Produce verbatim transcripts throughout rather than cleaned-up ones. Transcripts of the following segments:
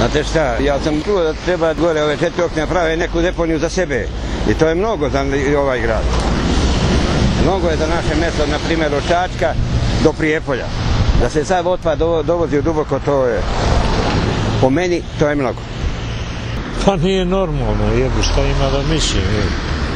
Znate šta, ja sam čuo da treba gore ove četiri opštine prave neku deponiju za sebe. I to je mnogo za ovaj grad. Mnogo je za naše mjesto, na primjer od Čačka do Prijepolja. Da se sad otpad dovozi u Duboko, to je, po meni, to je mnogo. Pa nije normalno, jebi, šta ima da mislim, jebi.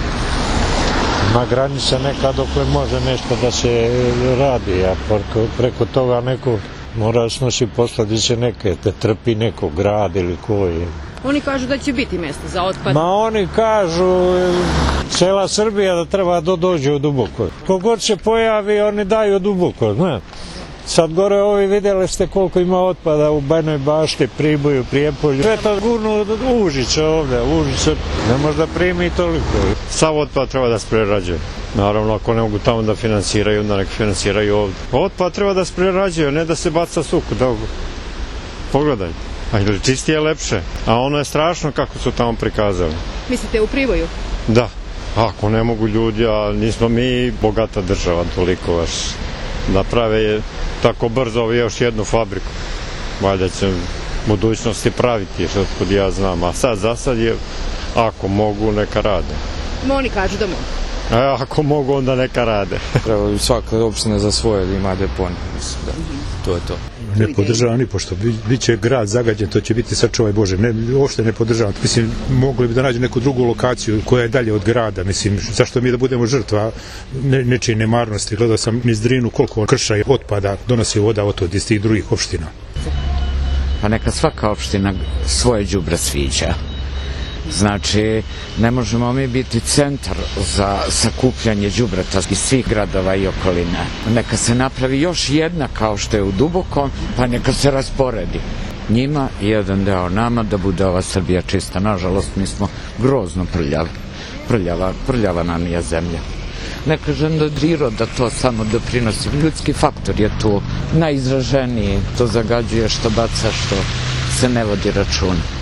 Ima granica neka dokle može nešto da se radi, a preko, preko toga neko mora snosi posljedice neke, da trpi neko grad ili koji. Oni kažu da će biti mjesto za otpad. Ma oni kažu, cela Srbija da treba da dođe u Duboko. Kogod se pojavi, oni daju Duboko, znaš. Sad gore ovi vidjeli ste koliko ima otpada u Bajnoj Bašti, Priboju, Prijepolju. Sve to gurnu Užice ovdje, Užice ne može da primi toliko. Sav otpad treba da se prerađuje. Naravno, ako ne mogu tamo da finansiraju, onda nek finansiraju ovdje. Otpad treba da se prerađuje, ne da se baca suku. Da... Pogledaj. A čisti je lepše. A ono je strašno kako su tamo prikazali. Mislite u Priboju? Da. Ako ne mogu ljudi, a nismo mi bogata država toliko baš da prave tako brzo još jednu fabriku. Valjda će u budućnosti praviti, što kod ja znam. A sad, za sad je, ako mogu, neka rade. Oni kažu da mogu. A ako mogu, onda neka rade. Treba bi svaka opština za svoje da ima deponiju, mislim, da. To je to. Ne podržavam ni pošto, bit će grad zagađen, to će biti sačuvaj Bože, ne, uopšte ne podržavam. Mislim, mogli bi da nađe neku drugu lokaciju koja je dalje od grada, mislim, zašto mi da budemo žrtva ne, nečije nemarnosti. Gledao sam niz Drinu koliko krša i otpada donosi voda od iz tih drugih opština. Pa neka svaka opština svoje đubre sviđa. Znači, ne možemo mi biti centar za sakupljanje đubreta iz svih gradova i okoline. Neka se napravi još jedna kao što je u Dubokom, pa neka se rasporedi. Njima i jedan deo nama da bude ova Srbija čista. Nažalost, mi smo grozno prljavi. Prljava, prljava nam je zemlja. Ne kažem da priroda to samo doprinosi. Ljudski faktor je tu najizraženiji. To zagađuje što baca, što se ne vodi računa.